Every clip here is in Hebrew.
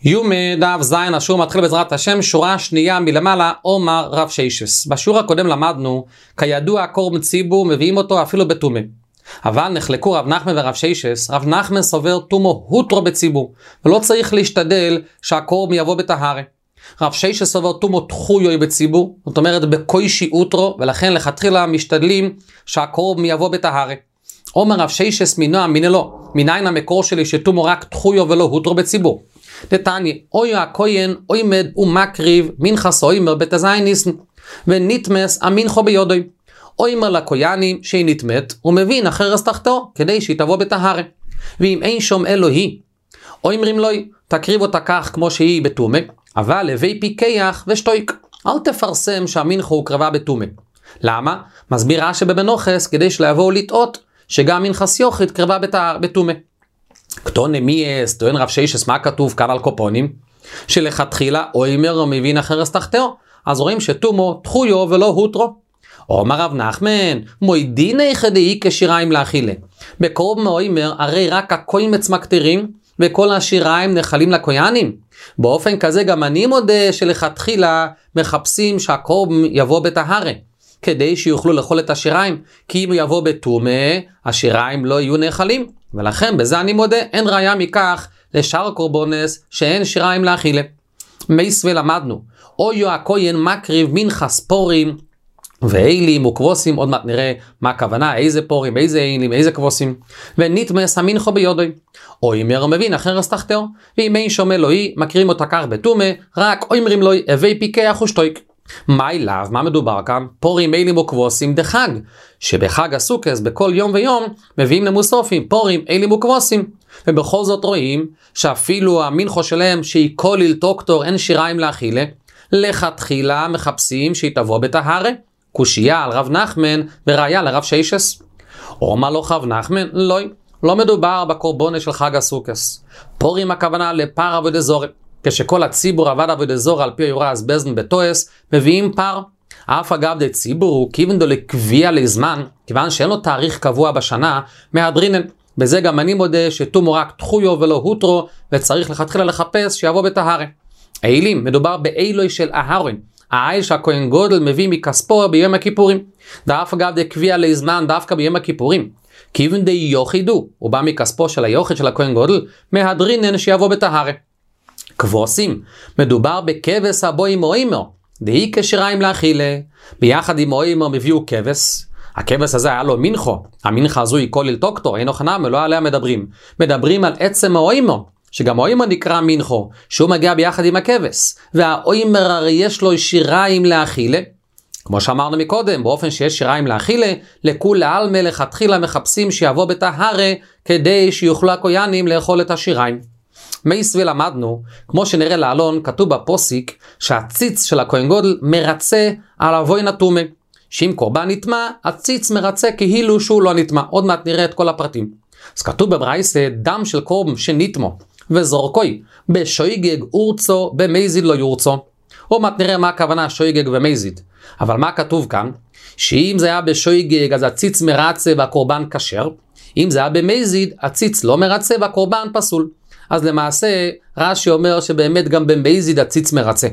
יומי דף זין השיעור מתחיל בעזרת השם, שורה שנייה מלמעלה, אומר רב שיישס. בשיעור הקודם למדנו, כידוע קורבן ציבור מביאים אותו אפילו בטומא. אבל נחלקו רב נחמן ורב שיישס. רב נחמן סובר טומו הוטרו בציבור, ולא צריך להשתדל שהקורבן יבוא בטהרה. רב שיישס סובר טומו תחויוי בציבור, זאת אומרת בקוישי אוטרו, ולכן לכתחילה משתדלים שהקורבן יבוא בטהרה. אומר רב שיישס מנוע מנלו, מניין המקור שלי שטומו רק תחויו ולא הוטרו בציבור. דתניא, אוי הכהן עומד ומקריב מנחס אוימר בתזיין ניסן, ונתמס המנחו ביודוי. אוימר לכהנים שהיא נתמת, ומבין החרס תחתו, כדי שהיא תבוא בטהרה. ואם אין שום אלוהי, אומרים לו, תקריב אותה כך כמו שהיא בטומא, אבל הווי פיקח ושטויק. אל תפרסם שהמנחו הוקרבה בטומא. למה? מסביר רש"י במנוחס, כדי שלא יבואו לטעות, שגם מנחס יוכית קרבה בטומא. כתון נמיאס, טוען רב שיישס, מה כתוב כאן על קופונים? שלכתחילה אוימר ומבין החרס תחתו, אז רואים שטומו תחויו ולא הוטרו. אומר רב נחמן, מוידיני חדאי כשיריים לאכילה. בקורבן אוימר הרי רק הקוימץ מקטירים, וכל השיריים נחלים לקויאנים. באופן כזה גם אני מודה שלכתחילה מחפשים שהקורבן יבוא בטהרה, כדי שיוכלו לאכול את השיריים, כי אם יבוא בטומא, השיריים לא יהיו נחלים. ולכן בזה אני מודה, אין ראיה מכך לשאר קורבונס שאין שיריים לאכילה. מייס ולמדנו, אויו הכהן מקריב מנחס פורים ואילים וכבוסים, עוד מעט נראה מה הכוונה, איזה פורים, איזה אילים, איזה כבוסים, ונתמס המנחו ביודוי. אוימר מבין החרס תחתו, ואם אין שום אלוהי, מקרים אותה כך בטומא, רק אומרים לו הווי פיקח ושטויק. מה אליו? מה מדובר כאן? פורים, אילים וכבוסים דחג, שבחג הסוכס בכל יום ויום מביאים למוסופים פורים, אילים וכבוסים, ובכל זאת רואים שאפילו המנחו שלהם שהיא כוליל טוקטור אין שיריים לאכילה, לכתחילה מחפשים שהיא תבוא בטהרה. קושייה על רב נחמן וראיה לרב שיישס. אומר לו רב נחמן, לא מדובר בקורבונה של חג הסוכס. פורים הכוונה לפר עבודה זורה. כשכל הציבור עבד עבודה זורה על פי יורה אסבזן בתועס, מביאים פר. אף אגב די ציבור הוא כיוון דו לקביע לזמן, כיוון שאין לו תאריך קבוע בשנה, מהדרינן. בזה גם אני מודה שטומו רק תחויו ולא הוטרו, וצריך לכתחילה לחפש שיבוא בטהרה. האילים, מדובר באילוי של אהרון, האיל שהכהן גודל מביא מכספו ביום הכיפורים. דווקא אגב די קביע לזמן דווקא ביום הכיפורים. כיוון די יוחידו, הוא בא מכספו של היוחד של הכהן גודל, מהדרינן שיבוא בטהרה. כבוסים, מדובר בכבש הבו עם אוימר, דהי כשיריים לאכילה, ביחד עם אוימר מביאו כבש, הכבש הזה היה לו מנחו, המנחה הזו היא כוליל טוקטור, אין אוכנם, לא עליה מדברים על עצם האוימר, שגם האוימר נקרא מנחו, שהוא מגיע ביחד עם הכבש, והאוימר הרי יש לו שיריים לאכילה, כמו שאמרנו מקודם, באופן שיש שיריים לאכילה, לכול העלמה לכתחילה מחפשים שיבוא בטהרה, כדי שיוכלו הכהנים לאכול את השיריים. מייס ולמדנו, כמו שנראה לעלון, כתוב בפוסיק שהציץ של הכהן גודל מרצה על אבוי נטומא. שאם קורבן נטמא, הציץ מרצה כאילו שהוא לא נטמא. עוד מעט נראה את כל הפרטים. אז כתוב בברייסה, דם של קורבן שנטמו וזורקוי בשויגג אורצו במזיד לא יורצו. עוד מעט נראה מה הכוונה שויגג ומזיד. אבל מה כתוב כאן? שאם זה היה בשויגג אז הציץ מרצה והקורבן כשר. אם זה היה במזיד, הציץ לא מרצה והקורבן פסול. אז למעשה רש"י אומר שבאמת גם במזיד הציץ מרצה.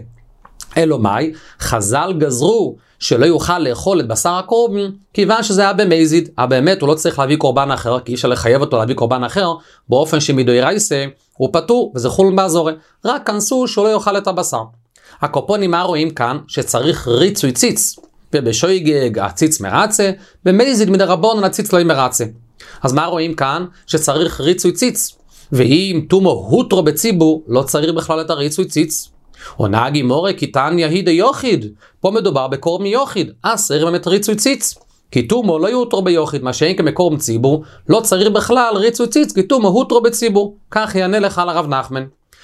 אלו מאי, חז"ל גזרו שלא יוכל לאכול את בשר הקורבן, כיוון שזה היה במזיד. באמת הוא לא צריך להביא קורבן אחר, כי אי אפשר לחייב אותו להביא קורבן אחר, באופן שמדאורייתא הוא פטור, וזה חולין באזורי. רק כנסו שהוא לא יאכל את הבשר. הקופונים מה רואים כאן? שצריך ריצוי ציץ, ובשויגג הציץ מרצה, במזיד מדרבנן הציץ לא מרצה. אז מה רואים כאן? שצריך ריצוי ציץ. ואם טומו הוטרו בציבור, לא צריך בכלל את הריצוי ציץ. עונה גימורה כי תניא הידי יוחיד. פה מדובר בקורבן יוחיד, אסר באמת ריצוי ציץ. כי טומו לא יוטרו ביוחיד, מה שאין כמקורבן ציבור, לא צריך בכלל ריצוי ציץ, כי טומו הוטרו בציבור. כך יענה לך לרב נחמן.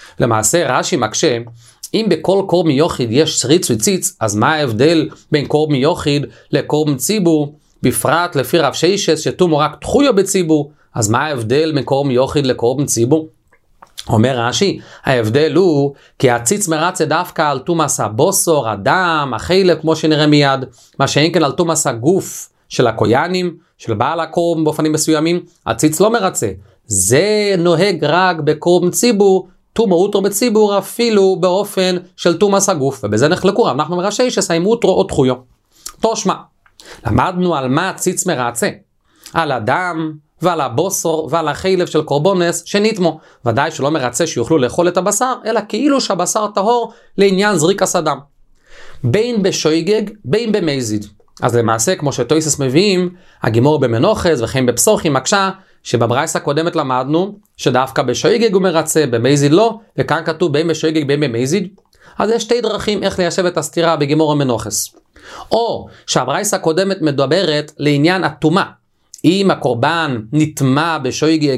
למעשה רש"י מקשה, אם בכל קורבן יוחיד יש ריצוי ציץ, אז מה ההבדל בין קורבן יוחיד לקורבן ציבור? בפרט לפי רב שיישס שטומו רק תחויו בציבור, אז מה ההבדל בין קורבן יוחיד לקורבן ציבור? אומר רש"י, ההבדל הוא כי הציץ מרצה דווקא על תומאס הבוסור, הדם, החלק, כמו שנראה מיד, מה שאין כן על תומאס הגוף של הכהנים, של בעל הקורבן באופנים מסוימים, הציץ לא מרצה. זה נוהג רק בקורבן ציבור, תומו הוטרו בציבור אפילו באופן של תומאס הגוף, ובזה נחלקו רב נחמן ורב שיישס האם הוטרו או תחויו. תושמע, למדנו על מה הציץ מרצה, על הדם ועל הבוסר ועל החלב של קורבונס שנתמו, ודאי שלא מרצה שיוכלו לאכול את הבשר, אלא כאילו שהבשר טהור לעניין זריקת הדם, בין בשויגג בין במזיד. אז למעשה כמו שטויסס מביאים, הגימור במנוחס וכן בפסוחים מקשה, שבברייס הקודמת למדנו שדווקא בשויגג הוא מרצה, במזיד לא, וכאן כתוב בין בשויגג בין במזיד. אז יש שתי דרכים איך ליישב את הסתירה בגימור המנוחס. או שהברייס הקודמת מדברת לעניין התומה, אם הקורבן נטמע בשויגג,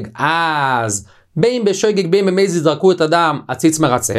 אז בין בשויגג בין במזיד זרקו את הדם, הציץ מרצה.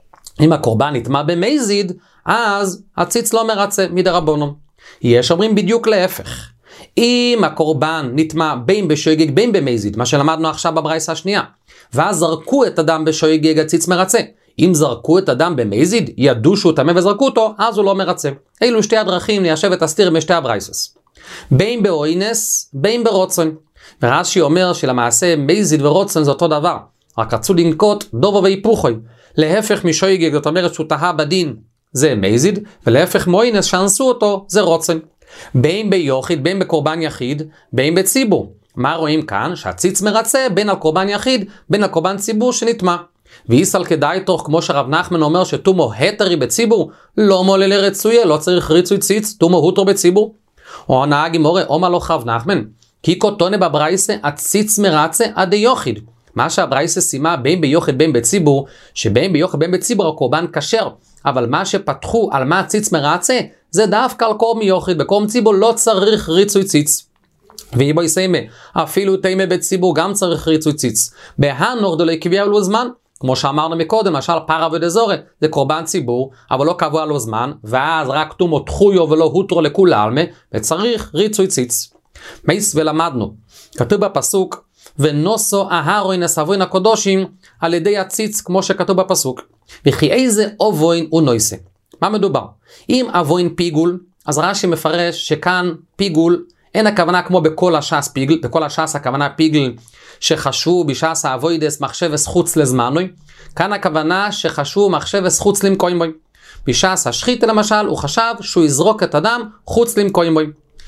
אם הקורבן נטמע במזיד, אז הציץ לא מרצה מדרבנן. יש אומרים בדיוק להפך. אם הקורבן נטמע בין בשויגג בין במזיד, מה שלמדנו עכשיו בברייסה השנייה, ואז זרקו את הדם בשויגג, הציץ מרצה. אם זרקו את הדם במזיד, ידעו שהוא טמא וזרקו אותו, אז הוא לא מרצה. אלו שתי הדרכים ליישב את הסתיר משתי הברייסס. בין באוינס, בין ברוצן. ורש"י אומר שלמעשה מזיד ורוצן זה אותו דבר, רק רצו לנקוט דובו והיפוכוי. להפך משויגג, זאת אומרת שהוא טהה בדין, זה מזיד, ולהפך מאוינס שאנסו אותו, זה רוצן. בין ביוחיד, בין בקורבן יחיד, בין בציבור. מה רואים כאן? שהציץ מרצה בין על קורבן יחיד, בין על קורבן ציבור שנטמע. ואיסל כדאי תוך, כמו שרב נחמן אומר שתומו התרי בציבור, לא מולה לרצויה, לא צריך ריצוי ציץ, תומו הוטרו בציבור. או הנהג מורה, אומר לו רב נחמן, כי כותונה בברייסה, הציץ מרצה עד יוחיד. מה שהברייסה שימה בין ביוחיד בין בציבור, שבין ביוחיד בין בציבור הקורבן כשר, אבל מה שפתחו על מה הציץ מרצה, זה דווקא על קורם יוחיד, בקורם ציבור לא צריך ריצוי ציץ. ואיבו יסיימה, אפילו תימה בציבור גם צריך ריצוי ציץ. בהנור דולי קביע לו זמן, כמו שאמרנו מקודם, למשל פרה ודזורת, זה קורבן ציבור, אבל לא קבוע לו זמן, ואז רק תומו תחויו ולא הוטרו לכול עלמה, וצריך ריצוי ציץ. מייס ולמדנו, כתוב בפסוק, ונוסו אהרון אסבוין הקודושים על ידי הציץ, כמו שכתוב בפסוק. וכי איזה אבוין הוא נויסה. מה מדובר? אם אבוין פיגול, אז רש"י מפרש שכאן פיגול, אין הכוונה כמו בכל הש"ס פיגל, בכל הש"ס הכוונה פיגל שחשבו בש"ס האבוידס מחשבס חוץ לזמנוי, כאן הכוונה שחשבו מחשבס חוץ למקוימוי. בש"ס השחית למשל הוא חשב שהוא יזרוק את הדם חוץ למקוימוי.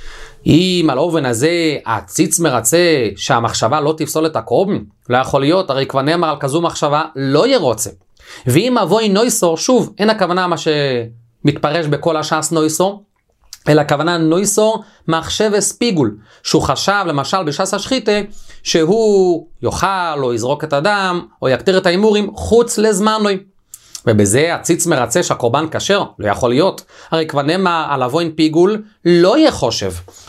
אם על אובן הזה הציץ מרצה שהמחשבה לא תפסול את הקורבן, לא יכול להיות, הרי כבר נאמר על כזו מחשבה לא ירוצה. ואם אבוי נויסור, שוב, אין הכוונה מה שמתפרש בכל הש"ס נויסור, אלא הכוונה נויסור מחשבס פיגול, שהוא חשב למשל בש"ס השחיתה, שהוא יאכל או יזרוק את הדם, או יקטיר את האימורים חוץ לזמנוי. ובזה הציץ מרצה שהקורבן כשר, לא יכול להיות. הרי כבר נאמר על אבוין פיגול, לא יהיה חושב.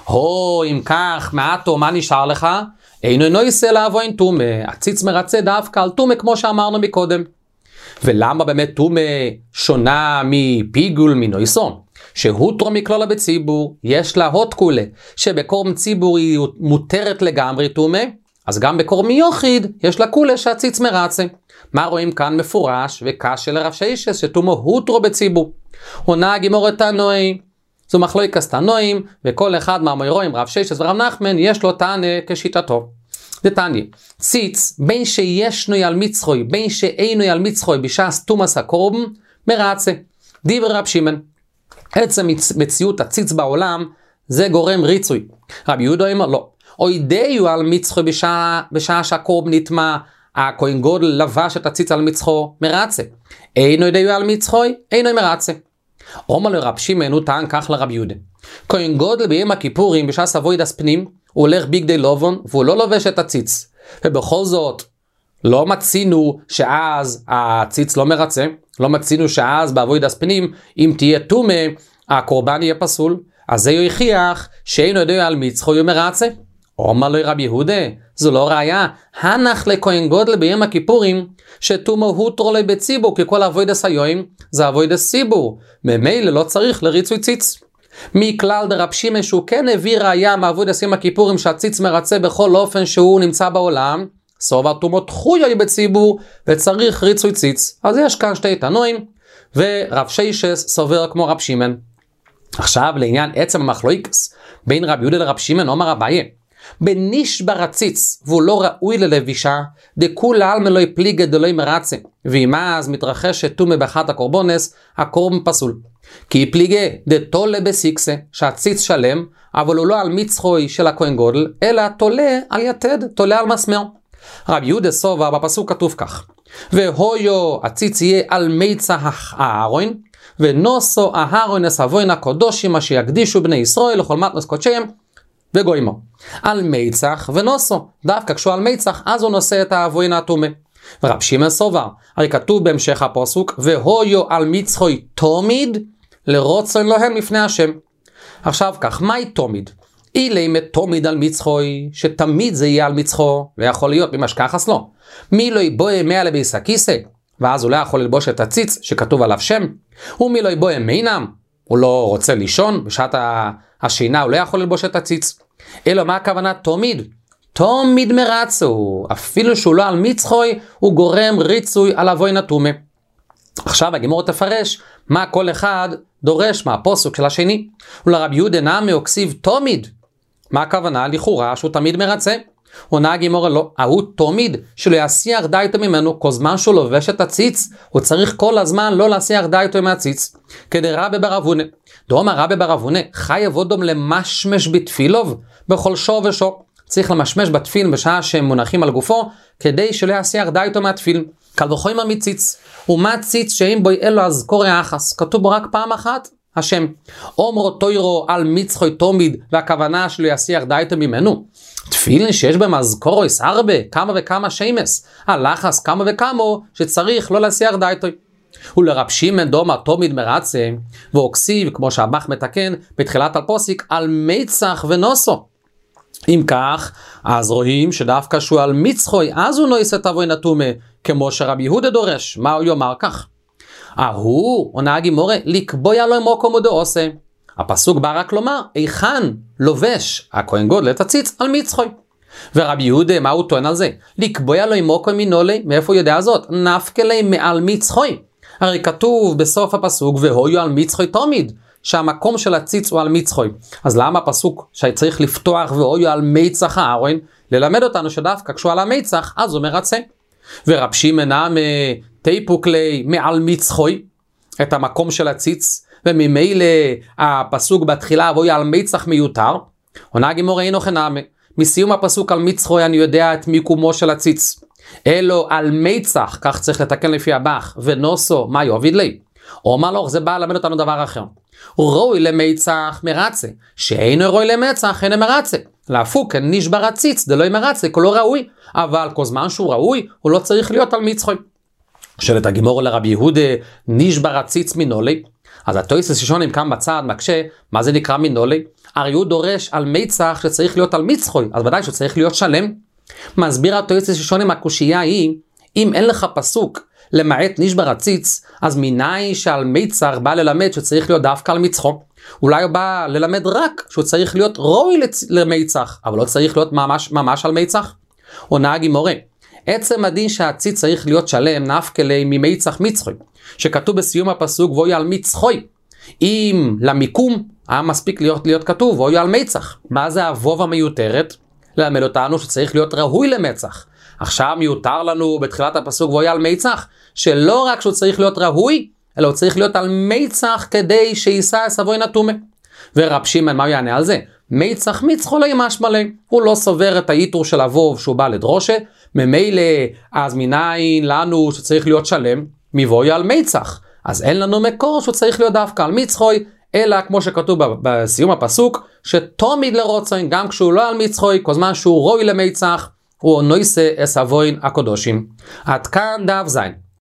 אם כך, מעטו, מה נשאר לך? אינו נויסה לאבוין תומה. הציץ מרצה דווקא על תומה כמו שאמרנו מקודם. ולמה באמת תומה שונה מפיגול מנויסון? שהוטרו מכלולה בציבור, יש לה הות כולה, שבקורם ציבור היא מותרת לגמרי תומה, אז גם בקורם יוחיד יש לה כולה שהציץ מרצה. מה רואים כאן מפורש וקשה לרב שיישס שתומו הוטרו בציבור. עונה גימור תנועי, זו מחלוקת תנועים, וכל אחד מהמוירואים רב שיישס ורב נחמן יש לו תנא כשיטתו. זה תניא, ציץ בין שישנו על מצחוי בין שאינו על מצחוי בש"ס תומאס הקורבן מרצה. דיבר רב שמעון, עצם מציאות הציץ בעולם זה גורם ריצוי. רבי יהודה אומר לא, אוי דיו על מצחוי בשעה שהקורבן נטמע, הכהן גודל לבש את הציץ על מצחו מרצה. אינו דיו על מצחוי, אינו מרצה. אומר לרב שמעון, הוא טען כך לרב יהודה, כהן גודל ביום הכיפורים בשעת אבוידס פנים, הוא הולך בגדי לובון והוא לא לובש את הציץ, ובכל זאת לא מצינו שאז הציץ לא מרצה, לא מצינו שאז באבוידס פנים אם תהיה תומה הקורבן יהיה פסול, אז זה יוכיח שאינו יודע על מצחו מרצה. אומר לו רבי יהודה, זו לא ראיה, הנח לכהן גודל ביום הכיפורים שתומו הוטרו לו בציבור, כי כל אבוידס היום זה אבוידס ציבור, ממילא לא צריך לריצוי ציץ. מכלל דרב שמעון שהוא כן הביא ראיה מאבוידס יום הכיפורים שהציץ מרצה בכל אופן שהוא נמצא בעולם, סובר תומו תחויו בציבור וצריך ריצוי ציץ. אז יש כאן שתי תנועים, ורב שיישס סובר כמו רב שמעון. עכשיו לעניין עצם המחלוקת בין רב יהודה לרב שמעון, אומר אביי, בנשבר הציץ, והוא לא ראוי ללבישה, דכולה על מלוי פליגה דלוי מרצה, ואם אז מתרחשת תומה באחת הקורבונס, הקורבן פסול. כי פליגה דתולה בסיקסה, שהציץ שלם, אבל הוא לא על מצחוי של הכהן גודל, אלא תולה על יתד, תולה על מסמר. רבי יהודה סובר בפסוק כתוב כך, והויו הציץ יהיה על מצח הארון, ונוסו הארון אסבוין הקודושים, מה שיקדישו בני ישראל לכל מתנוס קודשיהם, וגוימו. על מצח ונוסו, דווקא כשהוא על מצח, אז הוא נושא את האבוין התומה. ורב שמעון סובר, הרי כתוב בהמשך הפסוק, והויו על מצחוי תומיד, לרוצון להם לפני השם. עכשיו כך, מהי תומיד? אילמת תומיד על מצחוי, שתמיד זה יהיה על מצחו, ויכול להיות ממשכחס לא. מי לא יבואה מאה לביס הכיסא, ואז הוא לא יכול ללבוש את הציץ שכתוב עליו שם. ומי לא יבואה מינם, הוא לא רוצה לישון, בשעת השינה הוא לא יכול ללבוש את הציץ. אלא מה הכוונה תומיד? תומיד מרצו, אפילו שהוא לא על מצחוי, הוא גורם ריצוי על אבוין התומה. עכשיו הגמרא תפרש מה כל אחד דורש מהפסוק של השני. ולרבי יהודה נמי וכסיב תומיד. מה הכוונה? לכאורה שהוא תמיד מרצה. עונה הגמרא לא, ההוא תומיד שלא יסיח דייתו ממנו, כל זמן שהוא לובש את הציץ, הוא צריך כל הזמן לא להסיח דייתו מהציץ. כדי רבי בר אבונה. דאמר רבי בר אבונה, חי אבודום למשמש בתפילוב, בכל שור ושור. צריך למשמש בתפילין בשעה שהם מונחים על גופו, כדי שלא יסיח דייתו מהתפילין. קל וחומר מציץ, ומה ציץ שאם בו אלו אזכור היחס, כתוב בו רק פעם אחת, השם. אומרו תוירו על מצחוי תומיד, והכוונה שלו יסיח דייתו ממנו. תפילין שיש בהם אזכורו יש הרבה, כמה וכמה שמס, הלחס כמה וכמה שצריך לא להסיח דייתו. ולרב שמעון דאמר תומיד מרצה, ואוקסיב, כמו שהבח מתקן בתחילת הפסוק, על מצח ונוסו. אם כך, אז רואים שדווקא שהוא על מצחוי, אז הוא נועס את אבוין התומה, כמו שרבי יהודה דורש. מה הוא יאמר כך? עונה הגמרא, לקבוע לו מוקום ודעושה. הפסוק בא רק לומר, היכן לובש הכהן גודל את הציץ על מצחוי. ורבי יהודה, מה הוא טוען על זה? לקבוע לו מוקום מנולי, מאיפה הוא יודע זאת? נפקא לי מעל מצחוי. הרי כתוב בסוף הפסוק, והויו על מצחוי תמיד, שהמקום של הציץ הוא על מצחוי. אז למה הפסוק שצריך לפתוח והויו על מצח הארון? ללמד אותנו שדווקא כשהוא על המצח, אז הוא מרצה. ורב שמעון תיפוק לי מעל מצחוי, את המקום של הציץ, וממילא הפסוק בתחילה והויו על מצח מיותר. עונה הגמרא אינו חנמי, מסיום הפסוק על מצחוי אני יודע את מיקומו של הציץ. אלו על מצח, כך צריך לתקן לפי הבח, ונוסו מה יוביד לי. אומר לו, זה בא ללמד אותנו דבר אחר. רואי למצח מרצה, שאינו רואי למצח אינו מרצה. להפוק, נשבר הציץ, דלוי מרצה, כולו ראוי. אבל כל זמן שהוא ראוי, הוא לא צריך להיות על מצחוי. שואלת הגמרא לרבי יהודה, נשבר הציץ מנולי. אז התוספות ראשונים כאן בצד מקשה, מה זה נקרא מנולי? הרי הוא דורש על מצח שצריך להיות על מצחוי, אז ודאי שצריך להיות שלם. מסביר התוספות ראשונים, הקושייה היא, אם אין לך פסוק למעט נשבר הציץ, אז מנין שעל מצח בא ללמד שצריך להיות דווקא על מצחו. אולי הוא בא ללמד רק שהוא צריך להיות ראוי למצח, אבל לא צריך להיות ממש על מצח. עונה הגמרא, עצם הדין שהציץ צריך להיות שלם נפקא לי ממצח מצחוי, שכתוב בסיום הפסוק והויו על מצחוי. אם למיקום היה מספיק להיות כתוב והויו על מצח. מה זה הוו המיותרת? ללמד אותנו שצריך להיות ראוי למצח. עכשיו מיותר לנו בתחילת הפסוק והויו על מצח, שלא רק שהוא צריך להיות ראוי, אלא הוא צריך להיות על מצח כדי שישא אבוין התומה. ורב שמעון מה הוא יענה על זה? מצח מצחו לא ימש מלא. הוא לא סובר את היתור של אבוב שהוא בא לדרושה, ממילא אז מנין לנו שצריך להיות שלם, מבואי על מצח. אז אין לנו מקור שהוא צריך להיות דווקא על מצחוי, אלא כמו שכתוב בסיום הפסוק, שתמיד לרוצן, גם כשהוא לא על מצחוי, כל זמן שהוא ראוי למצח, הוא נועס אבוין הקודושים. עד כאן דף זין.